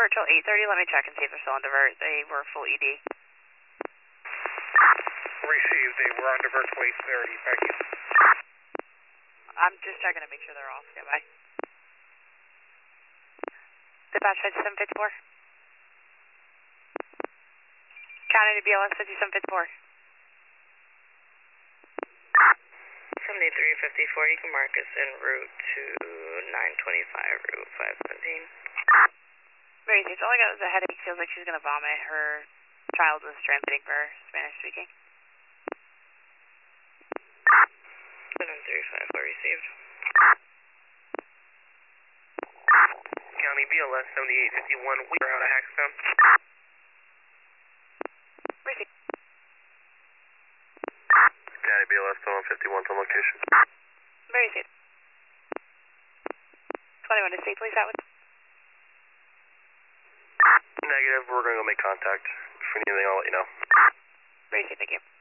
divert till 8:30. Let me check and see if they're still on divert. They were full ED. Received. They were on divert till 8:30. Thank you. I'm just checking to make sure they're off. Okay, bye. Dispatch 5754. County to BLS 5754. 7354, you can mark us en route to 925, Route 517. Mary Sage, all I got was a headache. Feels like she's going to vomit. Her child was translating for Spanish speaking. 7354 received. County BLS 7851, we are out of Hackstown. Received. County BLS 7151 on location. Mary Sage. 21 to state police out with. Negative, we're going to go make contact. If we need anything, I'll let you know. Mary Sage, thank you.